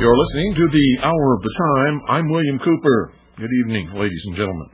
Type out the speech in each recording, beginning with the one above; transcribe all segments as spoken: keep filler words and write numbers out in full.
You're listening to the Hour of the Time. I'm William Cooper. Good evening, ladies and gentlemen.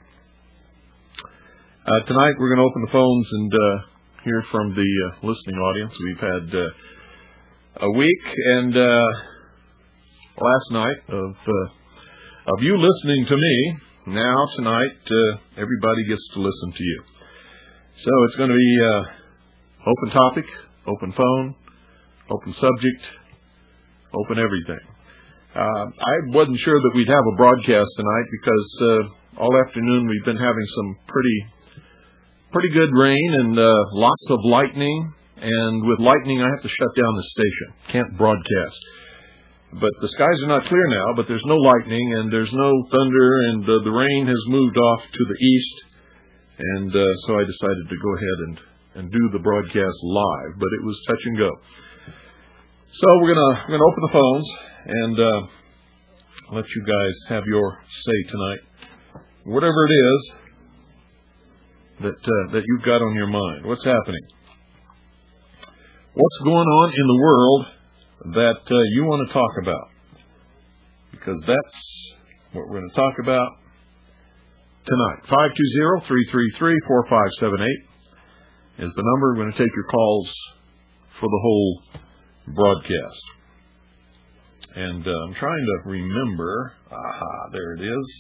Uh, tonight we're going to open the phones and uh, hear from the uh, listening audience. We've had uh, a week and uh, last night of uh, of you listening to me. Now tonight uh, everybody gets to listen to you. So it's going to be uh, open topic, open phone, open subject, open everything. Uh, I wasn't sure that we'd have a broadcast tonight because uh, all afternoon we've been having some pretty pretty good rain and uh, lots of lightning. And with lightning, I have to shut down the station. Can't broadcast. But the skies are not clear now, but there's no lightning and there's no thunder, and uh, the rain has moved off to the east. And uh, so I decided to go ahead and, and do the broadcast live, but it was touch and go. So we're gonna we're gonna open the phones and uh, let you guys have your say tonight. Whatever it is that uh, that you've got on your mind, what's happening, what's going on in the world that uh, you want to talk about, because that's what we're going to talk about tonight. five two zero, three three three, four five seven eight is the number. We're going to take your calls for the whole broadcast. And uh, I'm trying to remember. Aha, there it is.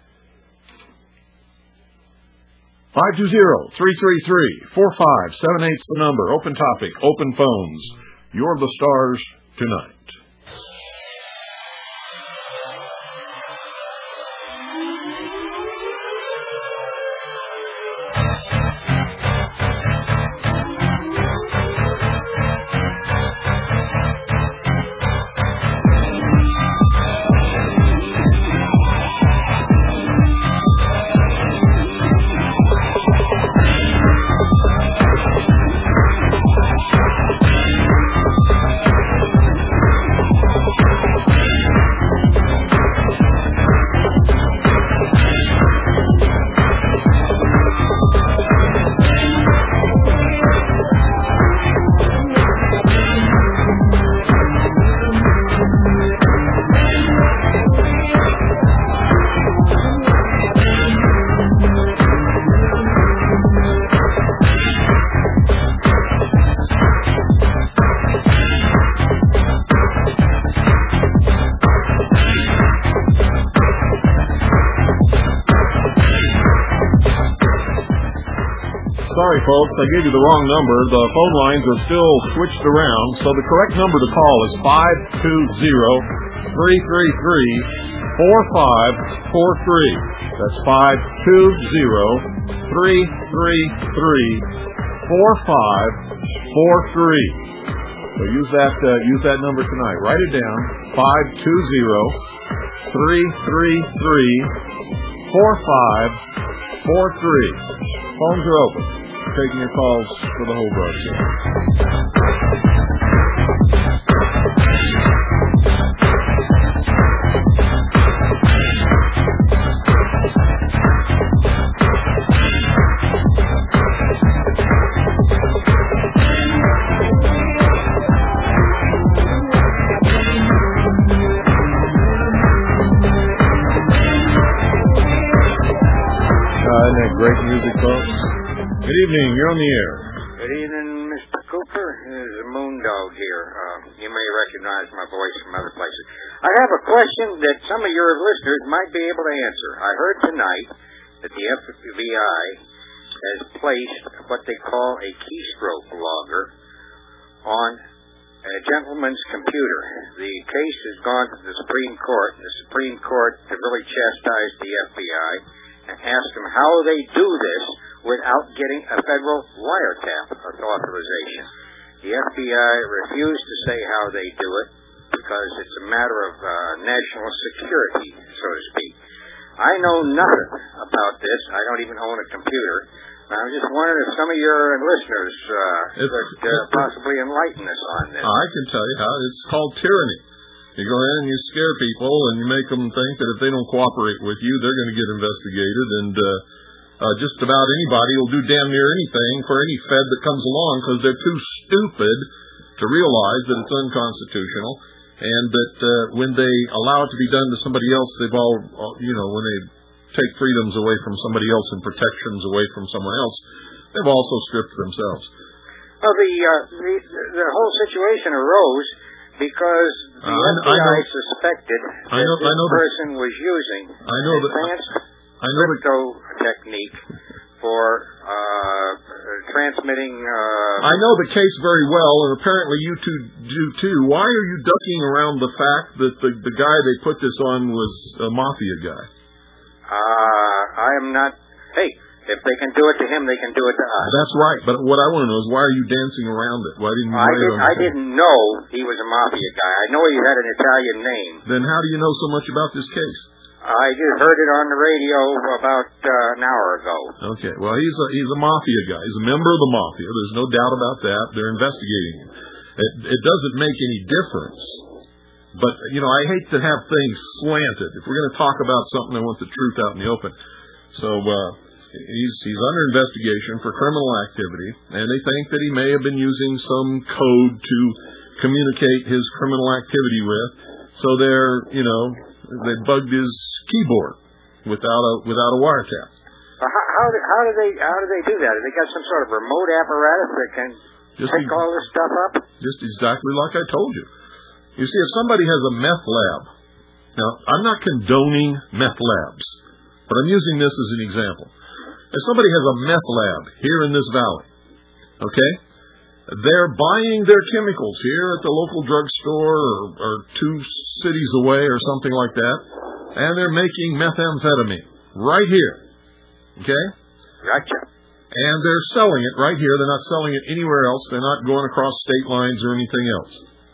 five two zero, three three three, four five seven eight is the number. Open topic, open phones. You're the stars tonight. Sorry, folks, I gave you the wrong number. The phone lines are still switched around, so the correct number to call is five two zero, three three three, four five four three. That's five two zero, three three three, four five four three. So use that uh, use that number tonight. Write it down. five two zero, three three three, four five four three. Phones are open. Taking your calls for the whole broadcast. Uh, isn't that great music, folks? Good evening. You're on the air. Good evening, Mister Cooper. This is a Moondog here. Uh, you may recognize my voice from other places. I have a question that some of your listeners might be able to answer. I heard tonight that the F B I has placed what they call a keystroke logger on a gentleman's computer. The case has gone to the Supreme Court. The Supreme Court really chastised the F B I and asked them how they do this without getting a federal wiretap authorization. The F B I refused to say how they do it because it's a matter of uh, national security, so to speak. I know nothing about this. I don't even own a computer. And I'm just wondering if some of your listeners uh, could uh, possibly enlighten us on this. I can tell you how. It's called tyranny. You go in and you scare people and you make them think that if they don't cooperate with you, they're going to get investigated. And uh, uh, just about anybody will do damn near anything for any Fed that comes along because they're too stupid to realize that it's unconstitutional. and that uh, when they allow it to be done to somebody else, they've all, you know, when they take freedoms away from somebody else and protections away from someone else, they've also stripped themselves. Well, the uh, the, the whole situation arose because the uh, F B I I know, suspected I know, that this I know person that, was using I know advanced that, I know crypto that, technique for uh, transmitting... Uh, I know the case very well, and apparently you two do too. Why are you ducking around the fact that the, the guy they put this on was a mafia guy? Uh, I am not... Hey, if they can do it to him, they can do it to us. That's right, but what I want to know is why are you dancing around it? Why didn't you I, did, I didn't know he was a mafia guy. I know he had an Italian name. Then how do you know so much about this case? I just heard it on the radio about uh, an hour ago. Okay, well, he's a, he's a mafia guy. He's a member of the mafia. There's no doubt about that. They're investigating him. It, it doesn't make any difference. But, you know, I hate to have things slanted. If we're going to talk about something, I want the truth out in the open. So uh, he's, he's under investigation for criminal activity, and they think that he may have been using some code to communicate his criminal activity with. So they're, you know... They bugged his keyboard without a without a wiretap. Uh, how, how, do, how do they how do they do that? Have they got some sort of remote apparatus that can just pick all this stuff up? Just exactly like I told you. You see, if somebody has a meth lab, now I'm not condoning meth labs, but I'm using this as an example. If somebody has a meth lab here in this valley, okay? They're buying their chemicals here at the local drugstore or, or two cities away or something like that, and they're making methamphetamine right here, okay? Gotcha. And they're selling it right here. They're not selling it anywhere else. They're not going across state lines or anything else.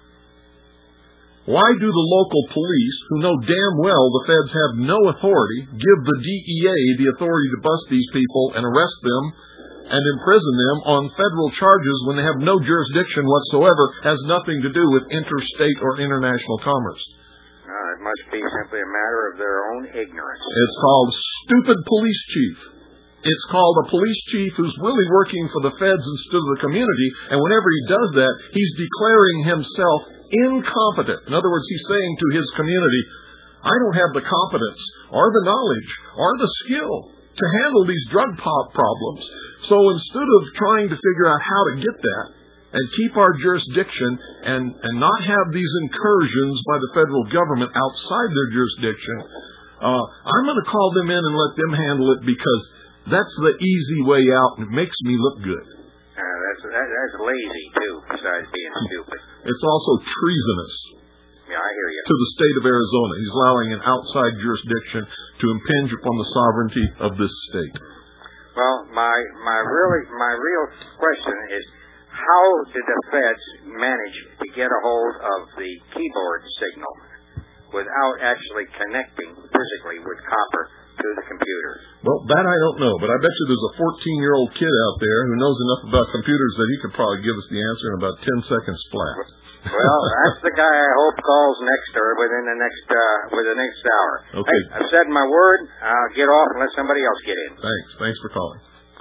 Why do the local police, who know damn well the feds have no authority, give the D E A the authority to bust these people and arrest them and imprison them on federal charges when they have no jurisdiction whatsoever, has nothing to do with interstate or international commerce? Uh, it must be simply a matter of their own ignorance. It's called stupid police chief. It's called a police chief who's really working for the feds instead of the community, and whenever he does that, he's declaring himself incompetent. In other words, he's saying to his community, I don't have the competence or the knowledge or the skill to handle these drug pop problems. So instead of trying to figure out how to get that and keep our jurisdiction and, and not have these incursions by the federal government outside their jurisdiction, uh, I'm going to call them in and let them handle it because that's the easy way out and it makes me look good. Uh, that's, that, that's lazy, too, besides being stupid. It's also treasonous. Yeah, I hear you. To the state of Arizona. He's allowing an outside jurisdiction to impinge upon the sovereignty of this state. Well, my my really my real question is, how did the feds manage to get a hold of the keyboard signal without actually connecting physically with copper to the computer? Well, that I don't know, but I bet you there's a fourteen-year-old kid out there who knows enough about computers that he could probably give us the answer in about ten seconds flat. Well, that's the guy I hope calls next or within the next uh, within the next hour. Okay. Hey, I've said my word. I'll get off and let somebody else get in. Thanks. Thanks for calling.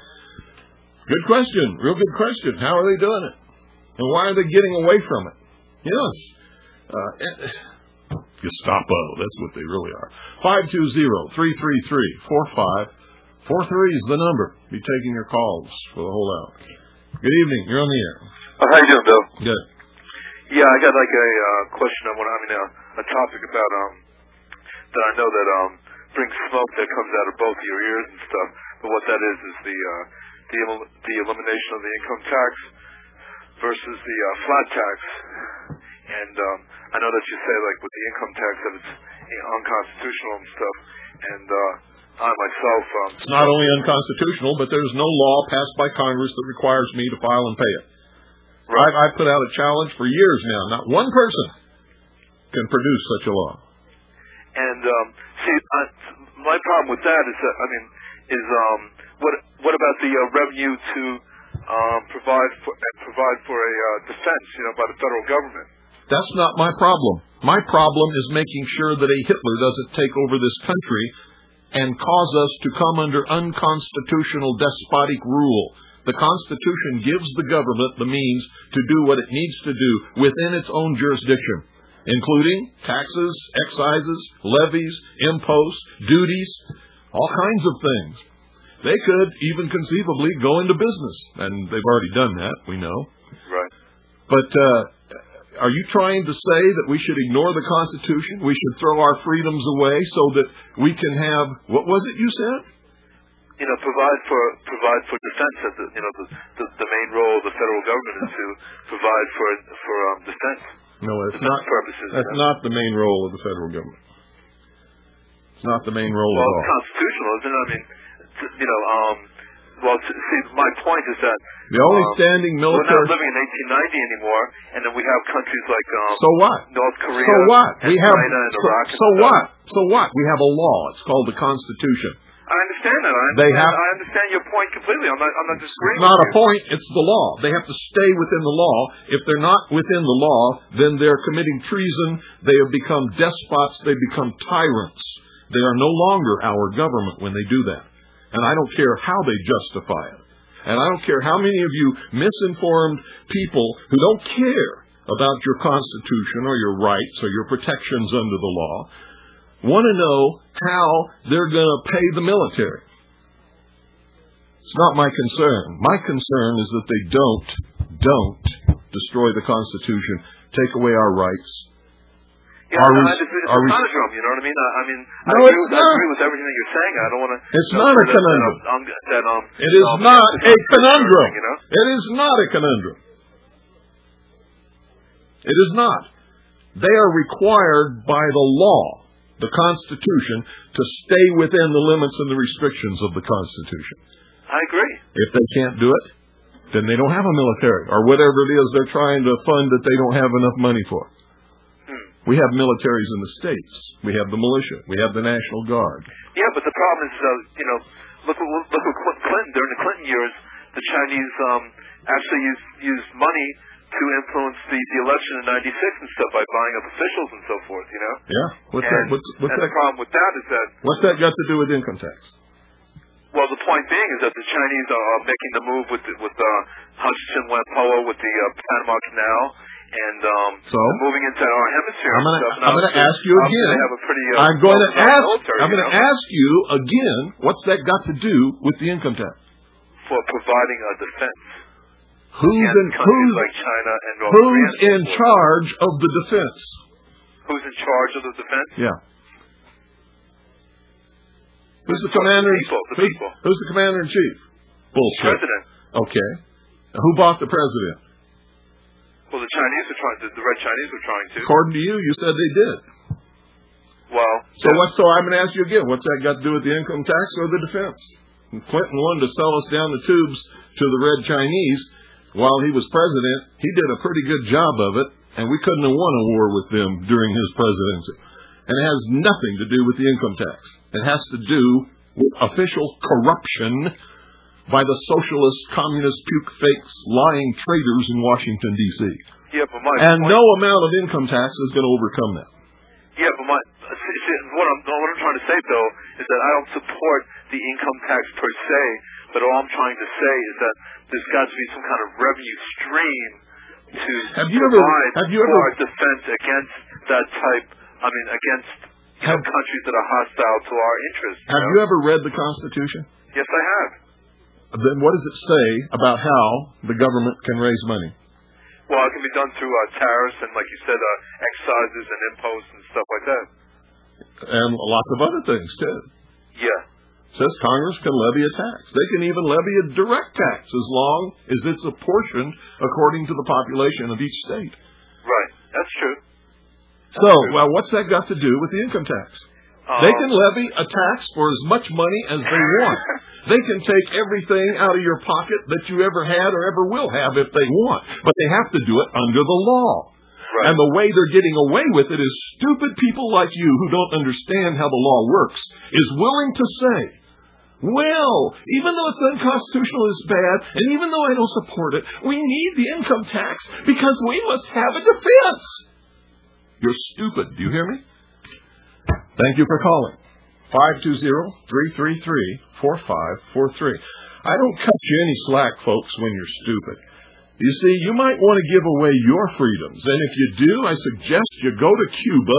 Good question. Real good question. How are they doing it? And why are they getting away from it? Yes. Uh, Gestapo. That's what they really are. five two zero, three three three, four five four three is the number. Be taking your calls for the whole hour. Good evening. You're on the air. Oh, how you doing, Bill? Good. Yeah, I got like a uh, question on what I mean, uh, a topic about um that I know that um brings smoke that comes out of both your ears and stuff. But what that is is the uh, the el- the elimination of the income tax versus the uh, flat tax. And um, I know that you say like with the income tax that it's you know, unconstitutional and stuff. And uh, I myself, um, it's not only unconstitutional, but there's no law passed by Congress that requires me to file and pay it. Right. I've, I've put out a challenge for years now. Not one person can produce such a law. And um, see, I, my problem with that is that I mean, is um, what what about the uh, revenue to um, provide for uh, provide for a uh, defense, you know, by the federal government? That's not my problem. My problem is making sure that a Hitler doesn't take over this country and cause us to come under unconstitutional despotic rule. The Constitution gives the government the means to do what it needs to do within its own jurisdiction. including taxes, excises, levies, imposts, duties, all kinds of things. They could even conceivably go into business, and they've already done that, we know. Right. But uh, are you trying to say that we should ignore the Constitution? We should throw our freedoms away so that we can have, what was it you said? You know, provide for provide for defense. As the, you know, the, the the main role of the federal government is to provide for for um, defense. No, it's defense not. Purposes, that's you know? not the main role of the federal government. It's not the main role well, at all. Well, it's constitutional, isn't it? I mean, you know, um, well, see, my point is that the only um, standing military. We're not living in eighteen ninety anymore, and then we have countries like um, so what? North Korea, so what? and we have, China, and so, Iraq. And so stuff. what? So what? We have a law. It's called the Constitution. I understand that. I understand, they have, I understand your point completely. I'm not, I'm not disagreeing. It's not with a you. point. It's the law. They have to stay within the law. If they're not within the law, then they're committing treason. They have become despots. They become tyrants. They are no longer our government when they do that. And I don't care how they justify it. And I don't care how many of you misinformed people who don't care about your Constitution or your rights or your protections under the law want to know how they're going to pay the military. It's not my concern. My concern is that they don't, don't destroy the Constitution, take away our rights. Yeah, our, no, I just, it's our, a conundrum, you know what I mean? I, I mean, no, I, agree it's with, not. I agree with everything that you're saying. I don't want to... It's you know, not a that, conundrum. That, um, that, um, it is um, not a conundrum. You know? It is not a conundrum. It is not. They are required by the law, the Constitution, to stay within the limits and the restrictions of the Constitution. I agree. If they can't do it, then they don't have a military, or whatever it is they're trying to fund that they don't have enough money for. Hmm. We have militaries in the states. We have the militia. We have the National Guard. Yeah, but the problem is, uh, you know, look at look at Clinton. During the Clinton years, the Chinese um, actually used used money to influence the, the election in ninety-six and stuff by buying up officials and so forth, you know? Yeah. What's and, that? What's, what's and that? the problem with that is that... What's that got to do with income tax? Well, the point being is that the Chinese are, are making the move with the, with uh, Hutchinson Whampoa, with the uh, Panama Canal, and um, so, moving into our hemisphere. I'm going to ask you again. They have a pretty, uh, I'm going to ask. military, I'm going to ask you again. What's that got to do with the income tax? For providing a defense. Who's in, who's, like China and North who's Korea in charge of the defense? Who's in charge of the defense? Yeah. Who's the commander? The people, the who's, people. who's the commander in chief? Bullshit. President. Okay. Who bought the president? Well, the Chinese were trying to. The Red Chinese were trying to. According to you, you said they did. Well. So what? So I'm going to ask you again. What's that got to do with the income tax or the defense? Clinton wanted to sell us down the tubes to the Red Chinese. While he was president, he did a pretty good job of it, and we couldn't have won a war with them during his presidency. And it has nothing to do with the income tax. It has to do with official corruption by the socialist, communist, puke fakes, lying traitors in Washington, D C Yeah, but my and point, no amount of income tax is going to overcome that. Yeah, but my see, see, what I'm what I'm trying to say though is that I don't support the income tax per se, but all I'm trying to say is that there's got to be some kind of revenue stream to have you provide ever, have you for ever, our defense against that type. I mean, against you have, know, countries that are hostile to our interests. You have know? you ever read the Constitution? Yes, I have. Then what does it say about how the government can raise money? Well, it can be done through uh, tariffs and, like you said, uh, excises and imposts and stuff like that. And lots of other things, too. Yeah. It says Congress can levy a tax. They can even levy a direct tax as long as it's apportioned according to the population of each state. Right. That's true. That's so, true. well, what's that got to do with the income tax? Um, they can levy a tax for as much money as they want. They can take everything out of your pocket that you ever had or ever will have if they want. But they have to do it under the law. Right. And the way they're getting away with it is stupid people like you who don't understand how the law works is willing to say, well, even though it's unconstitutional, it's bad, and even though I don't support it, we need the income tax because we must have a defense. You're stupid. Do you hear me? Thank you for calling. five two zero, three three three, four five four three. I don't cut you any slack, folks, when you're stupid. You see, you might want to give away your freedoms, and if you do, I suggest you go to Cuba.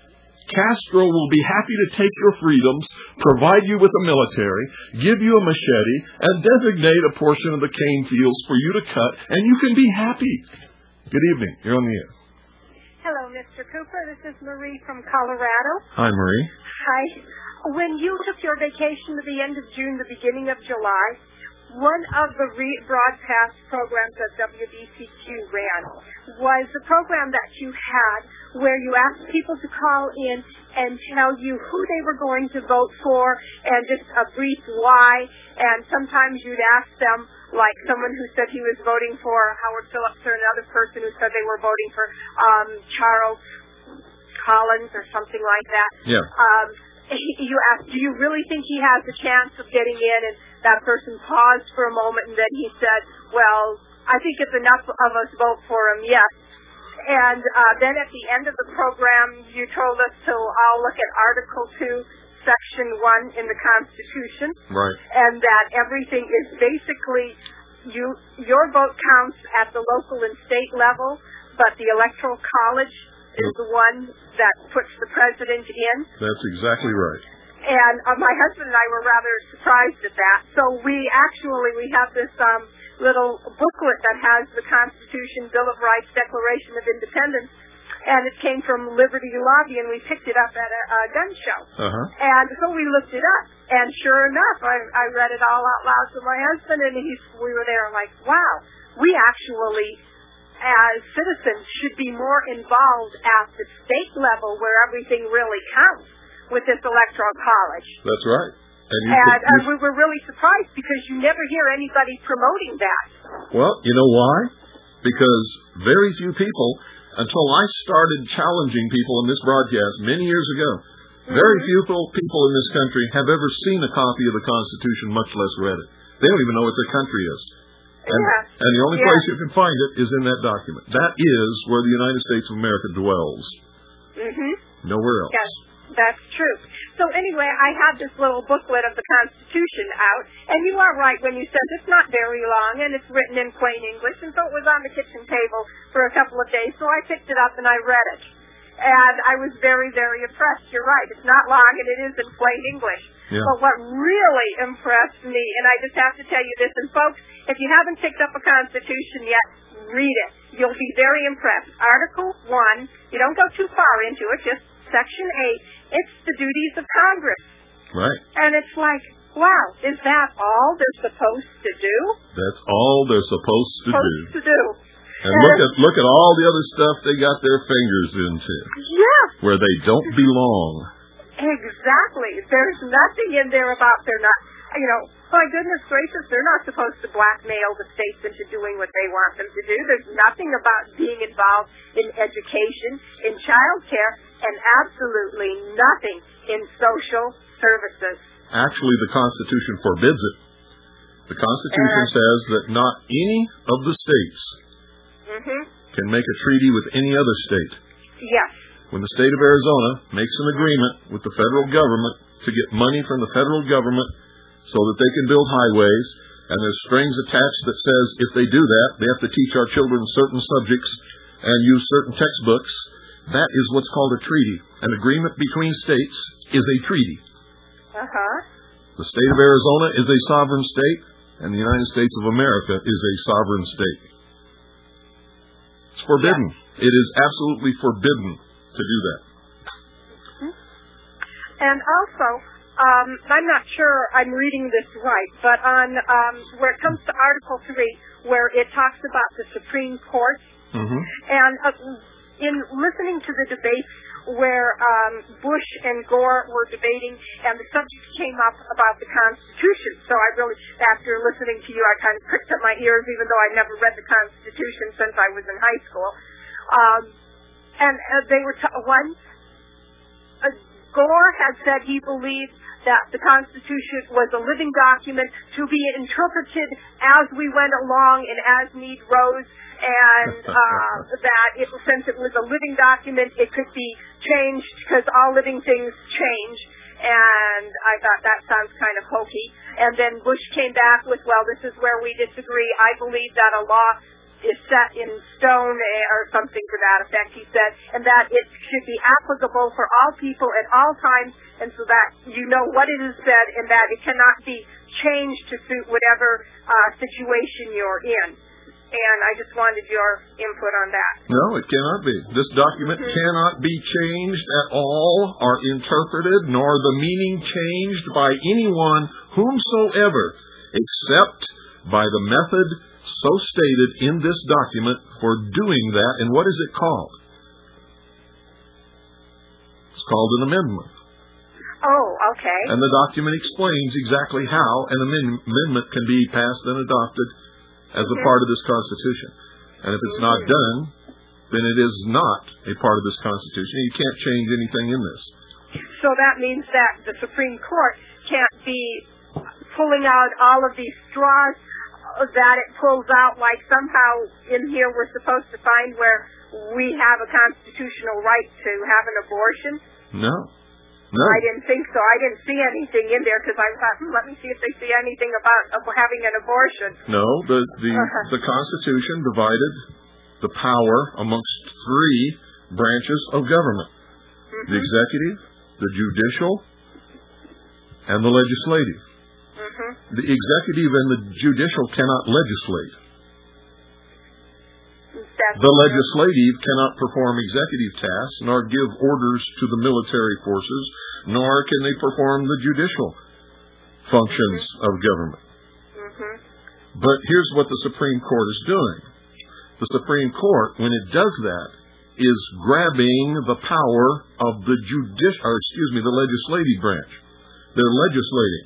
Castro will be happy to take your freedoms, provide you with a military, give you a machete, and designate a portion of the cane fields for you to cut, and you can be happy. Good evening. You're on the air. Hello, Mister Cooper. This is Marie from Colorado. Hi, Marie. Hi. When you took your vacation at the end of June, the beginning of July, one of the rebroadcast programs that W B C Q ran was the program that you had where you asked people to call in and tell you who they were going to vote for and just a brief why. And sometimes you'd ask them, like someone who said he was voting for Howard Phillips or another person who said they were voting for um, Charles Collins or something like that. Yeah. Um, you asked, do you really think he has a chance of getting in? And that person paused for a moment, and then he said, well, I think if enough of us vote for him, yes. And uh, then at the end of the program, you told us to all look at Article two, Section one in the Constitution. Right. And that everything is basically, you your vote counts at the local and state level, but the Electoral College is the one that puts the president in. That's exactly right. And uh, my husband and I were rather surprised at that. So we actually, we have this um, little booklet that has the Constitution, Bill of Rights, Declaration of Independence, and it came from Liberty Lobby, and we picked it up at a, a gun show. Uh-huh. And so we looked it up, and sure enough, I, I read it all out loud to my husband, and he's, we were there like, wow, we actually, as citizens, should be more involved at the state level where everything really counts with this electoral college. That's right. And, you and, could, and we were really surprised because you never hear anybody promoting that. Well, you know why? Because very few people, until I started challenging people in this broadcast many years ago, mm-hmm. very few people in this country have ever seen a copy of the Constitution, much less read it. They don't even know what their country is. And, yes. and the only yes. place you can find it is in that document. That is where the United States of America dwells. Mm-hmm. Nowhere else. Yes, that's true. So anyway, I had this little booklet of the Constitution out, and you are right when you said it's not very long, and it's written in plain English, and so it was on the kitchen table for a couple of days, so I picked it up and I read it. And I was very, very impressed. You're right. It's not long, and it is in plain English. Yeah. But what really impressed me, and I just have to tell you this, and folks, if you haven't picked up a Constitution yet, read it. You'll be very impressed. Article one, you don't go too far into it, just Section eight, it's the duties of Congress. Right. And it's like, wow, is that all they're supposed to do? That's all they're supposed to supposed do. to do. And look at look at all the other stuff they got their fingers into. Yes. Where they don't belong. Exactly. There's nothing in there about they're not, you know, my goodness gracious, they're not supposed to blackmail the states into doing what they want them to do. There's nothing about being involved in education, in child care, and absolutely nothing in social services. Actually, the Constitution forbids it. The Constitution uh, says that not any of the states mm-hmm. can make a treaty with any other state. Yes. When the state of Arizona makes an agreement with the federal government to get money from the federal government so that they can build highways, and there's strings attached that says if they do that, they have to teach our children certain subjects and use certain textbooks, that is what's called a treaty. An agreement between states is a treaty. Uh-huh. The state of Arizona is a sovereign state, and the United States of America is a sovereign state. It's forbidden. Yeah. It is absolutely forbidden to do that. Mm-hmm. And also, um, I'm not sure I'm reading this right, but on um, where it comes to Article three, where it talks about the Supreme Court, mm-hmm. and uh, in listening to the debate where um, Bush and Gore were debating, and the subject came up about the Constitution. So I really, after listening to you, I kind of pricked up my ears, even though I never read the Constitution since I was in high school. Um, and uh, they were t- one. Uh, Gore had said he believed that the Constitution was a living document to be interpreted as we went along and as need rose, and uh, that it, since it was a living document, it could be changed because all living things change. And I thought that sounds kind of hokey. And then Bush came back with, well, this is where we disagree. I believe that a law is set in stone or something to that effect, he said, and that it should be applicable for all people at all times, and so that you know what it is said and that it cannot be changed to suit whatever uh, situation you're in. And I just wanted your input on that. No, it cannot be. This document mm-hmm. cannot be changed at all or interpreted, nor the meaning changed by anyone whomsoever, except by the method so stated in this document for doing that. And what is it called? It's called an amendment. Oh, okay. And the document explains exactly how an amend- amendment can be passed and adopted as a part of this Constitution. And if it's not done, then it is not a part of this Constitution. You can't change anything in this. So that means that the Supreme Court can't be pulling out all of these straws that it pulls out, like somehow in here we're supposed to find where we have a constitutional right to have an abortion? No. No. I didn't think so. I didn't see anything in there because I thought, hmm, let me see if they see anything about uh, having an abortion. No, the the, uh-huh. the Constitution divided the power amongst three branches of government: mm-hmm. the executive, the judicial, and the legislative. Mm-hmm. The executive and the judicial cannot legislate. That's the legislative cannot perform executive tasks, nor give orders to the military forces, nor can they perform the judicial functions mm-hmm. of government. Mm-hmm. But here's what the Supreme Court is doing. The Supreme Court, when it does that, is grabbing the power of the judicial, or excuse me, the legislative branch. They're legislating.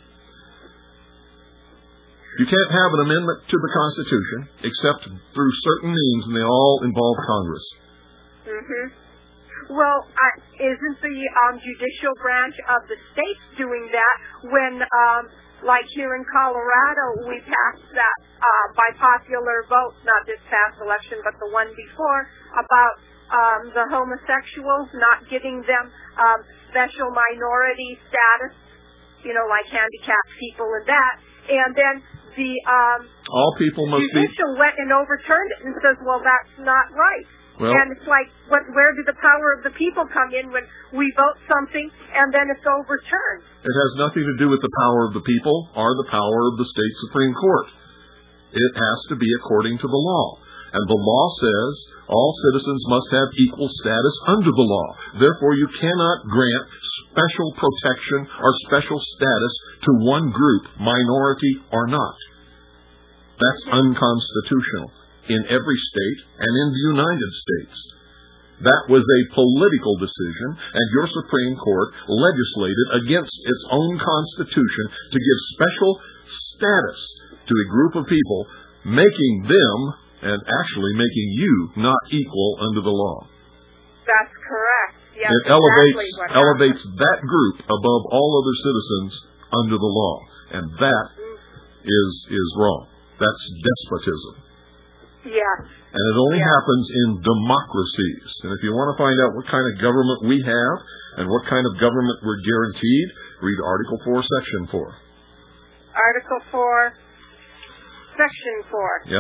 You can't have an amendment to the Constitution except through certain means, and they all involve Congress. Mm-hmm. Well, uh, isn't the um, judicial branch of the states doing that when, um, like here in Colorado, we passed that uh, by popular vote, not this past election, but the one before, about um, the homosexuals, not giving them um, special minority status, you know, like handicapped people and that. And then the um, all people must judicial be... went and overturned it and says, well, that's not right. Well, and it's like, what, where did the power of the people come in when we vote something and then it's overturned? It has nothing to do with the power of the people or the power of the state Supreme Court. It has to be according to the law. And the law says all citizens must have equal status under the law. Therefore, you cannot grant special protection or special status to one group, minority or not. That's unconstitutional in every state and in the United States. That was a political decision, and your Supreme Court legislated against its own Constitution to give special status to a group of people, making them, and actually making you, not equal under the law. That's correct. Yes, it elevates exactly elevates that group above all other citizens under the law, and that mm-hmm. is is wrong. That's despotism. Yes. And it only yes. happens in democracies. And if you want to find out what kind of government we have and what kind of government we're guaranteed, read Article four, Section four. Article four, Section four. Yep.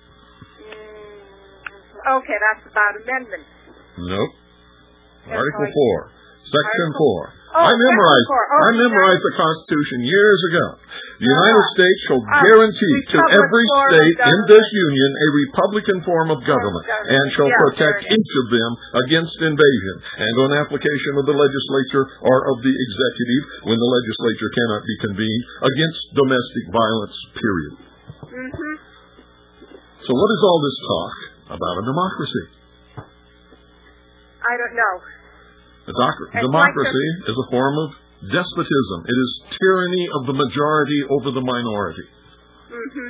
Mm, okay, that's about amendments. Nope. That's Article like, four, Section Article, four. Oh, I memorized four. Oh, I memorized the Constitution years ago. The United uh, States shall uh, guarantee to every state in this union a republican form of government, government. and shall yeah, protect each of them against invasion, and on application of the legislature or of the executive, when the legislature cannot be convened, against domestic violence, period. Mm-hmm. So what is all this talk about a democracy? I don't know. A doc- democracy like is a form of despotism. It is tyranny of the majority over the minority. Mm-hmm.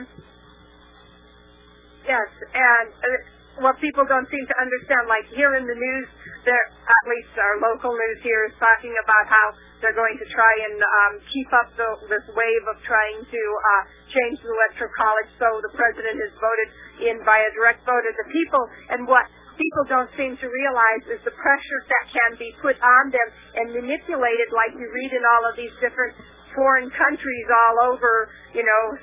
Yes, and uh, what people don't seem to understand, like here in the news, there, at least our local news here, is talking about how they're going to try and um, keep up the, this wave of trying to uh, change the electoral college, so the president is voted in by a direct vote of the people, and what people don't seem to realize is the pressure that can be put on them and manipulated, like you read in all of these different foreign countries all over, you know,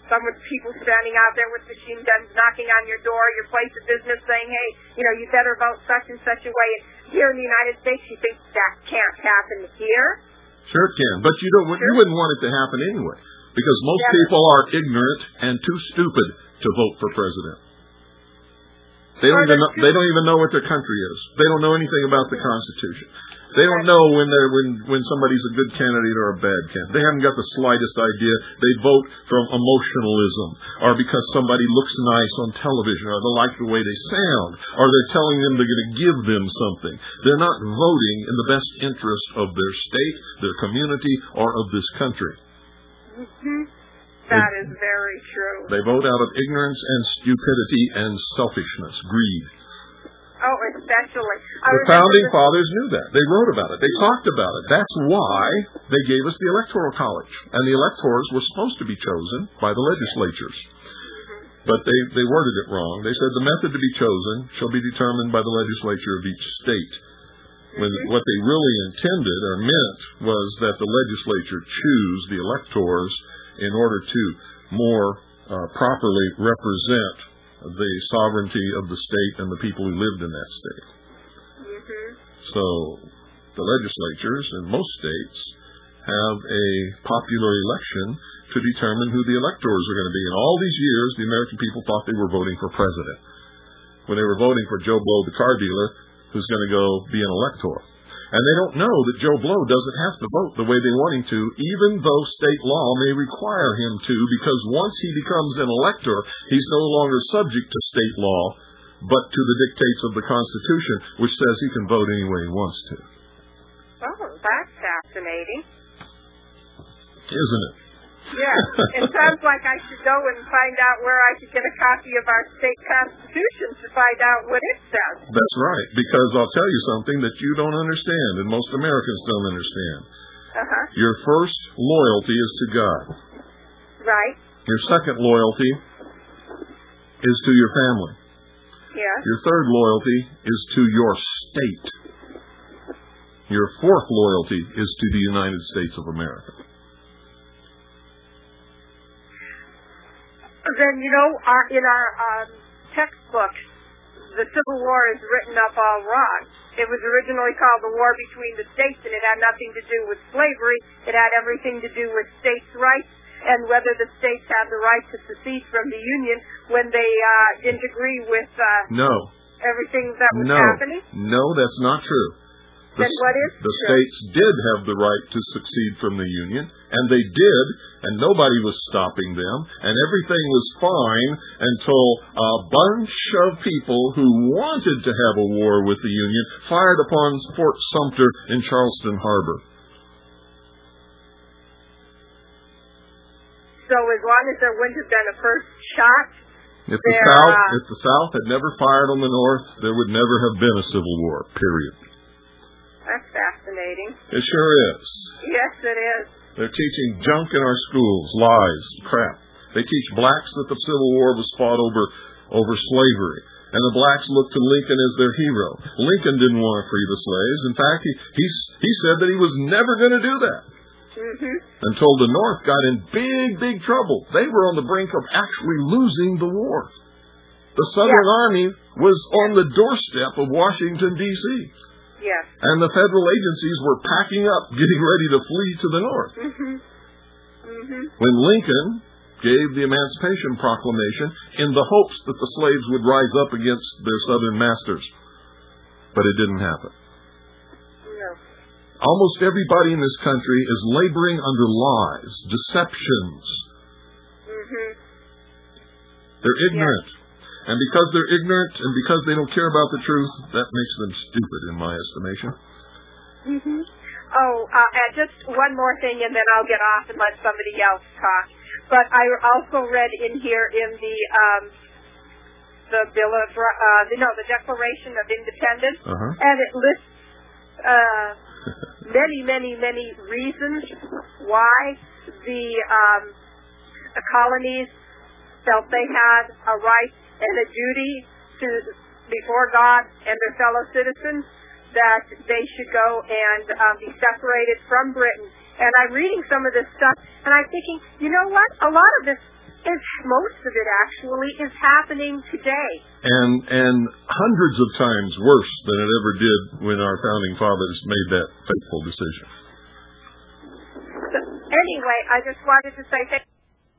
some with people standing out there with machine guns knocking on your door, your place of business saying, hey, you know, you better vote such and such a way. And here in the United States, you think that can't happen here? Sure it can, but you don't. Sure. You wouldn't want it to happen anyway, because most yeah. people are ignorant and too stupid to vote for president. They don't even know, they don't even know what their country is. They don't know anything about the Constitution. They don't know when they're when when somebody's a good candidate or a bad candidate. They haven't got the slightest idea. They vote from emotionalism, or because somebody looks nice on television, or they like the way they sound, or they're telling them they're going to give them something. They're not voting in the best interest of their state, their community, or of this country. Mm-hmm. That is very true. They vote out of ignorance and stupidity and selfishness, greed. Oh, especially. The founding fathers knew that. They wrote about it. They talked about it. That's why they gave us the Electoral College. And the electors were supposed to be chosen by the legislatures. Mm-hmm. But they, they worded it wrong. They said the method to be chosen shall be determined by the legislature of each state. When mm-hmm. what they really intended or meant was that the legislature choose the electors in order to more uh, properly represent the sovereignty of the state and the people who lived in that state. Mm-hmm. So the legislatures in most states have a popular election to determine who the electors are going to be. In all these years, the American people thought they were voting for president, when they were voting for Joe Blow, the car dealer, who's going to go be an elector. And they don't know that Joe Blow doesn't have to vote the way they want him to, even though state law may require him to, because once he becomes an elector, he's no longer subject to state law, but to the dictates of the Constitution, which says he can vote any way he wants to. Oh, that's fascinating. Isn't it? Yeah. It sounds like I should go and find out where I could get a copy of our state constitution to find out what it says. That's right, because I'll tell you something that you don't understand, and most Americans don't understand. Uh-huh. Your first loyalty is to God. Right. Your second loyalty is to your family. Yeah. Your third loyalty is to your state. Your fourth loyalty is to the United States of America. Then, you know, our, in our um, textbooks, the Civil War is written up all wrong. It was originally called the War Between the States, and it had nothing to do with slavery. It had everything to do with states' rights and whether the states had the right to secede from the Union when they uh, didn't agree with uh, no. everything that was no. happening. No, that's not true. The, then what is the true? states did have the right to secede from the Union, and they did, and nobody was stopping them, and everything was fine until a bunch of people who wanted to have a war with the Union fired upon Fort Sumter in Charleston Harbor. So as long as there wouldn't have been a first shot, if the there, South, uh, if the South had never fired on the North, there would never have been a Civil War, period. That's fascinating. It sure is. Yes, it is. They're teaching junk in our schools, lies, crap. They teach blacks that the Civil War was fought over over slavery, and the blacks look to Lincoln as their hero. Lincoln didn't want to free the slaves. In fact, he he, he said that he was never going to do that. Mm-hmm. Until the North got in big, big trouble. They were on the brink of actually losing the war. The Southern yeah. Army was on the doorstep of Washington, D C Yes. And the federal agencies were packing up, getting ready to flee to the north. Mm-hmm. Mm-hmm. When Lincoln gave the Emancipation Proclamation in the hopes that the slaves would rise up against their southern masters. But it didn't happen. No. Almost everybody in this country is laboring under lies, deceptions. Mm-hmm. They're ignorant. Yes. And because they're ignorant and because they don't care about the truth, that makes them stupid in my estimation. Mm-hmm. Oh, uh, and just one more thing and then I'll get off and let somebody else talk. But I also read in here in the um, the Bill of, uh, the, no, the Declaration of Independence, uh-huh. and it lists uh, many, many, many reasons why the, um, the colonies felt they had a right and a duty to before God and their fellow citizens that they should go and um, be separated from Britain. And I'm reading some of this stuff, and I'm thinking, you know what? A lot of this And most of it actually is happening today. And and hundreds of times worse than it ever did when our founding fathers made that fateful decision. So, anyway, I just wanted to say thank you.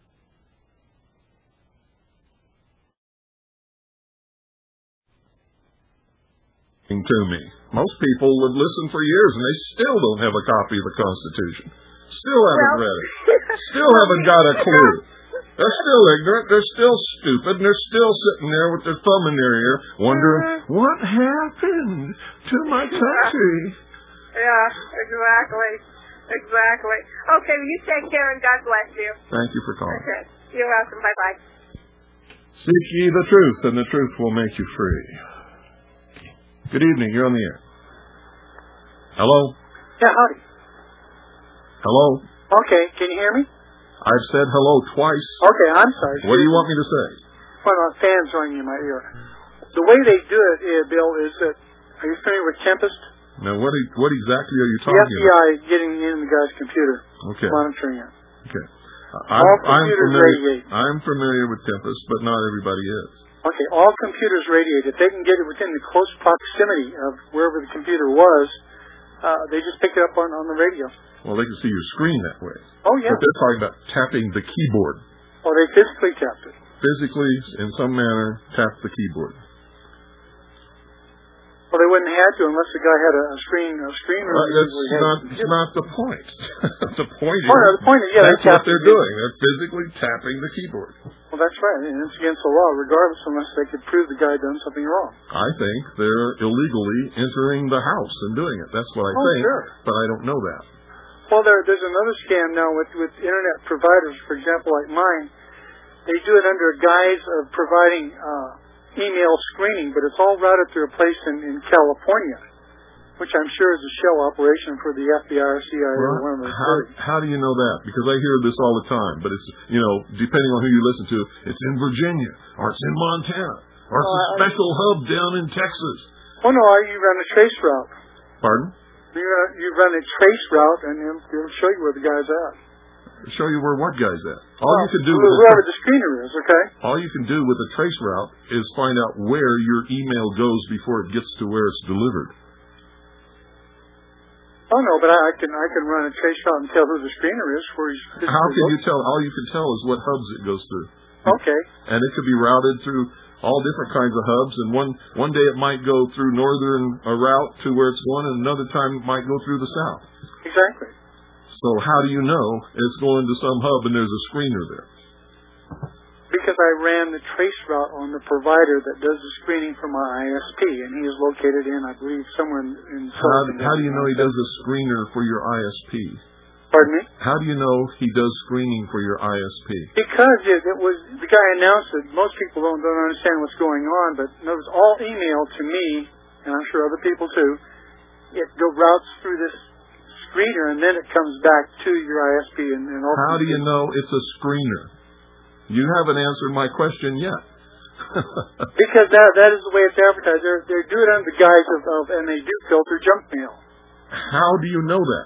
To me. Most people have listened for years and they still don't have a copy of the Constitution. Still haven't well, read it. Still haven't got a clue. They're still ignorant. They're still stupid. And they're still sitting there with their thumb in their ear wondering, mm-hmm. what happened to my country? Yeah, exactly. Exactly. Okay, well, you take care and God bless you. Thank you for calling. Okay. You're welcome. Bye-bye. Seek ye the truth, and the truth will make you free. Good evening. You're on the air. Hello? Yeah, howdy. Hello? Okay, can you hear me? I've said hello twice. Okay, I'm sorry. What do you want me to say? Well, uh, fans ringing in my ear. The way they do it, uh, Bill, is that, are you familiar with Tempest? Now, what what exactly are you talking about? The F B I about? getting in the guy's computer, okay. monitoring it. Okay. I'm, all computers I'm familiar, radiate. I'm familiar with Tempest, but not everybody is. Okay, all computers radiate. If they can get it within the close proximity of wherever the computer was, uh, they just pick it up on, on the radio. Well, they can see your screen that way. Oh, yeah. But they're talking about tapping the keyboard. Oh, they physically tapped it. Physically, in some manner, tap the keyboard. Well, they wouldn't have to unless the guy had a, a screen a screen. Well, that's not, it's not the point. the point is, oh, no, the point is yeah, that's what they're doing. They're physically tapping the keyboard. Well, that's right. And it's against the law, regardless, unless they could prove the guy done something wrong. I think they're illegally entering the house and doing it. That's what I oh, think, sure. but I don't know that. Well, there, there's another scam now with, with Internet providers, for example, like mine. They do it under a guise of providing uh, email screening, but it's all routed through a place in, in California, which I'm sure is a shell operation for the F B I or C I A well, or one of those how, how do you know that? Because I hear this all the time, but it's, you know, depending on who you listen to, it's in Virginia, or it's in Montana, or it's oh, a I, special hub down in Texas. Oh, no, you run a trace route. Pardon? You run, you run a trace route, and it'll, it'll show you where the guy's at. Show you where what guy's at. All well, you can do whoever with a, the screener is, okay? All you can do with a trace route is find out where your email goes before it gets to where it's delivered. Oh no, but I, I can I can run a trace route and tell who the screener is. Where he's How can you tell? All you can tell is what hubs it goes through. Okay. And it could be routed through all different kinds of hubs. And one one day it might go through northern a route to where it's going, and another time it might go through the south. Exactly. So how do you know it's going to some hub and there's a screener there? Because I ran the trace route on the provider that does the screening for my I S P, and he is located in, I believe, somewhere in. in how, how do you know he does a screener for your I S P? Pardon me? How do you know he does screening for your I S P? Because it, it was the guy announced it. Most people don't don't understand what's going on, but it was all email to me, and I'm sure other people too. It go routes through this screener, and then it comes back to your I S P. And, and how do you know it's a screener? You haven't answered my question yet. Because that that is the way it's advertised. They're they do it under the guise of, of and they do filter junk mail. How do you know that?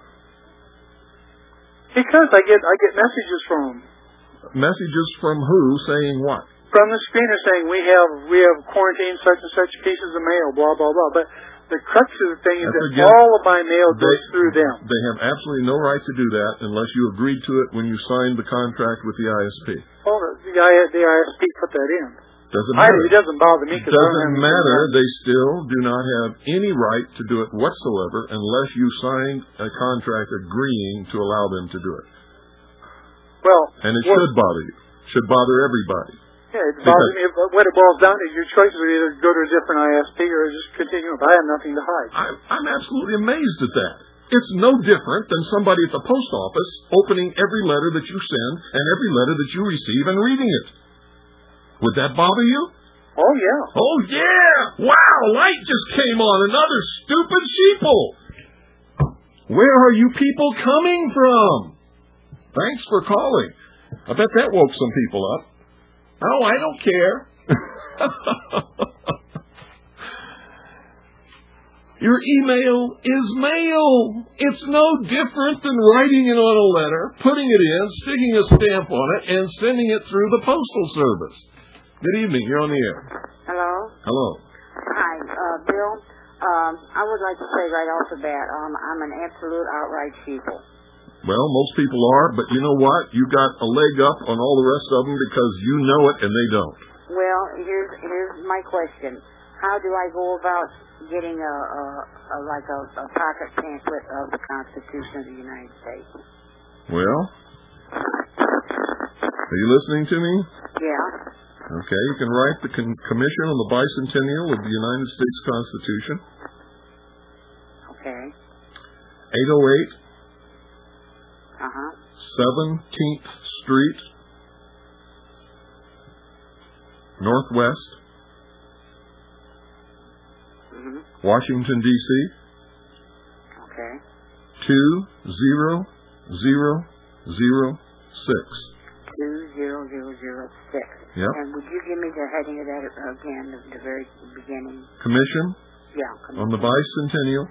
Because I get I get messages from them. Messages from who saying what? From the screener saying we have we have quarantined such and such pieces of mail, blah blah blah. But the crux of the thing is that again, all of my mail goes they, through them. They have absolutely no right to do that unless you agreed to it when you signed the contract with the I S P. Oh, the, the, the I S P put that in. Doesn't matter. I, it doesn't bother me. It doesn't matter. They still do not have any right to do it whatsoever unless you signed a contract agreeing to allow them to do it. Well, and it well, should bother you. Should bother everybody. Yeah, it bothers me. What it boils down to, your choices are either go to a different I S P or just continue. But I have nothing to hide. I, I'm absolutely amazed at that. It's no different than somebody at the post office opening every letter that you send and every letter that you receive and reading it. Would that bother you? Oh, yeah. Oh, yeah! Wow, light just came on. Another stupid sheeple. Where are you people coming from? Thanks for calling. I bet that woke some people up. Oh, I don't care. Your email is mail. It's no different than writing it on a letter, putting it in, sticking a stamp on it, and sending it through the Postal Service. Good evening. You're on the air. Hello? Hello. Hi, uh, Bill. Um, I would like to say right off the bat, um, I'm an absolute outright sheeple. Well, most people are, but you know what? You got a leg up on all the rest of them because you know it and they don't. Well, here's here's my question. How do I go about getting a, a, a like a, a pocket pamphlet of the Constitution of the United States? Well, are you listening to me? Yeah. Okay, you can write the con- Commission on the Bicentennial of the United States Constitution. Okay. eight oh eight Uh-huh. seventeenth Street, Northwest, Mm-hmm. Washington, D C Okay. two zero zero zero six. Two zero zero zero six. Yep. And would you give me the heading of that again, the, the very beginning? Commission Yeah. Come on the Bicentennial